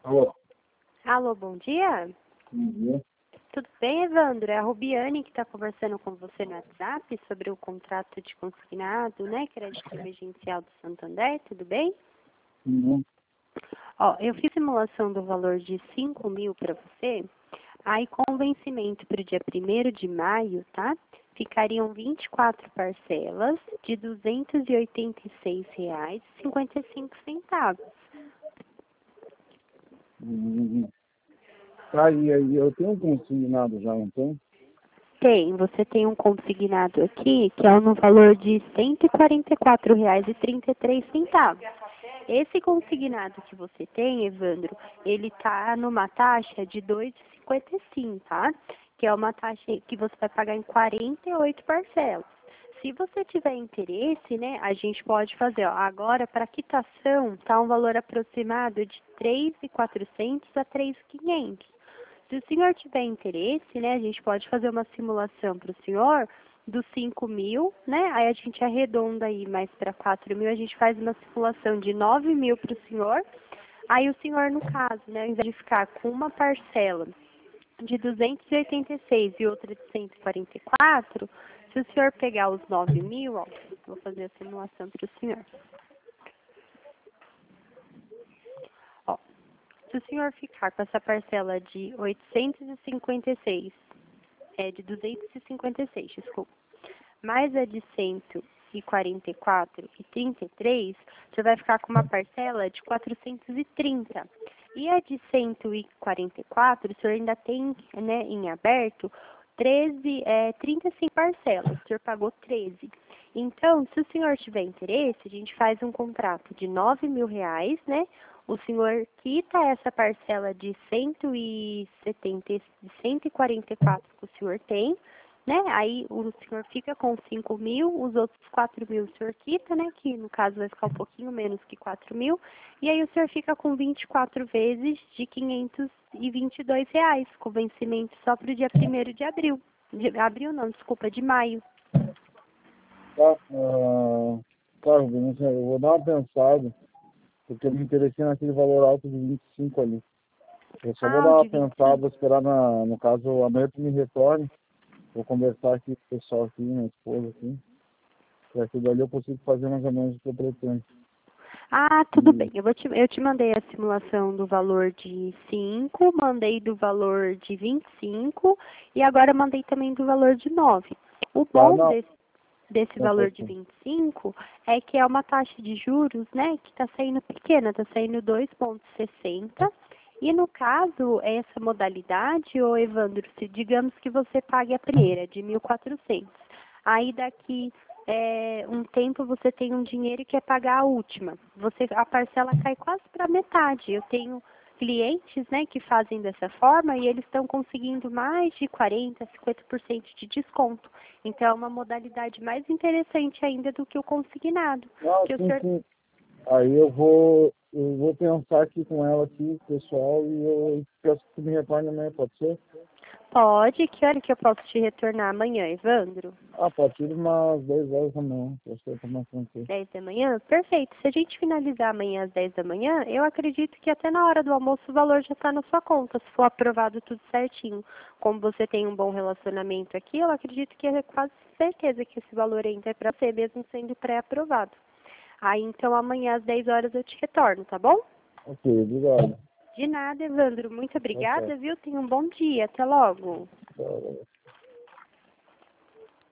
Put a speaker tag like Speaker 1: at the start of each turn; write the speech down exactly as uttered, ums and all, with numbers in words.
Speaker 1: Alô,
Speaker 2: Alô, bom dia.
Speaker 1: bom dia.
Speaker 2: Tudo bem, Evandro? É a Rubiane que está conversando com você no WhatsApp sobre o contrato de consignado, né? Crédito emergencial do Santander, tudo bem?
Speaker 1: Uhum.
Speaker 2: Ó, eu fiz simulação do valor de cinco mil para você, aí com o vencimento para o dia primeiro de maio, tá? Ficariam vinte e quatro parcelas de duzentos e oitenta e seis reais e cinquenta e cinco centavos.
Speaker 1: Uhum. Tá, e aí eu tenho um consignado já, não tem?
Speaker 2: Tem, você tem um consignado aqui que é no valor de cento e quarenta e quatro reais e trinta e três centavos. Esse consignado que você tem, Evandro, ele está numa taxa de dois vírgula cinquenta e cinco, tá? Que é uma taxa que você vai pagar em quarenta e oito parcelas. Se você tiver interesse, né, a gente pode fazer, ó, agora para quitação está um valor aproximado de três mil e quatrocentos a três mil e quinhentos. Se o senhor tiver interesse, né, a gente pode fazer uma simulação para o senhor dos cinco mil, né? Aí a gente arredonda aí mais para quatro mil, a gente faz uma simulação de nove mil para o senhor. Aí o senhor, no caso, né, ao invés de ficar com uma parcela de duzentos e oitenta e seis e outra de cento e quarenta e quatro, se o senhor pegar os nove mil, ó, vou fazer a simulação para o senhor. Ó, se o senhor ficar com essa parcela de oitocentos e cinquenta e seis, é de duzentos e cinquenta e seis, desculpa, mais a de cento e quarenta e quatro e trinta e três, você vai ficar com uma parcela de quatrocentos e trinta. E a de cento e quarenta e quatro, o senhor ainda tem, né, em aberto treze, é, trinta e cinco parcelas, o senhor pagou treze. Então, se o senhor tiver interesse, a gente faz um contrato de nove mil reais, né? O senhor quita essa parcela de cento e setenta, de cento e quarenta e quatro que o senhor tem, né? Aí o senhor fica com cinco mil, os outros quatro mil o senhor quita, né? Que no caso vai ficar um pouquinho menos que quatro mil. E aí o senhor fica com vinte e quatro vezes de quinhentos e vinte e dois reais, com vencimento só para o dia primeiro de abril. De abril não, desculpa, de maio.
Speaker 1: Tá, ah, claro, Vinícius, eu vou dar uma pensada, porque eu me interessei naquele valor alto de vinte e cinco ali. Eu só vou
Speaker 2: Ah,
Speaker 1: dar
Speaker 2: o
Speaker 1: uma
Speaker 2: de vinte e
Speaker 1: pensada, vou
Speaker 2: cinco.
Speaker 1: esperar, na, no caso, amanhã tu me retorne, vou conversar aqui com o pessoal aqui, minha esposa aqui, para que dali eu consigo fazer mais ou menos o que eu pretendo.
Speaker 2: Ah, tudo
Speaker 1: E,
Speaker 2: bem. Eu, vou te, eu te mandei a simulação do valor de cinco, mandei do valor de vinte e cinco e agora mandei também do valor de nove. O
Speaker 1: tá,
Speaker 2: bom
Speaker 1: não,
Speaker 2: desse, desse
Speaker 1: não
Speaker 2: valor
Speaker 1: pode
Speaker 2: de
Speaker 1: ser.
Speaker 2: vinte e cinco é que é uma taxa de juros, né, que está saindo pequena, está saindo dois vírgula sessenta. E no caso, essa modalidade, ô Evandro, se digamos que você pague a primeira, de mil e quatrocentos. Aí daqui é, um tempo você tem um dinheiro e quer pagar a última. Você, a parcela cai quase para metade. Eu tenho clientes, né, que fazem dessa forma e eles estão conseguindo mais de quarenta, cinquenta por cento de desconto. Então é uma modalidade mais interessante ainda do que o consignado.
Speaker 1: Não,
Speaker 2: Que o
Speaker 1: sim,
Speaker 2: senhor
Speaker 1: sim. Aí eu vou, eu vou pensar aqui com ela aqui, pessoal, e eu peço que tu me retorne amanhã, pode ser?
Speaker 2: pode, que hora que eu posso te retornar amanhã, Evandro?
Speaker 1: Ah, a partir de umas dez horas da manhã, eu sei que é mais tranquilo.
Speaker 2: dez da manhã? Perfeito. Se a gente finalizar amanhã às dez da manhã, eu acredito que até na hora do almoço o valor já está na sua conta, se for aprovado tudo certinho. Como você tem um bom relacionamento aqui, eu acredito que é quase certeza que esse valor ainda é para você, mesmo sendo pré-aprovado. Aí, então, amanhã às dez horas eu te retorno, tá bom?
Speaker 1: Ok, obrigado.
Speaker 2: De nada, Evandro. Muito
Speaker 1: Tchau, tchau.
Speaker 2: obrigada, viu? Tenha um bom dia. Até logo.
Speaker 1: Tchau.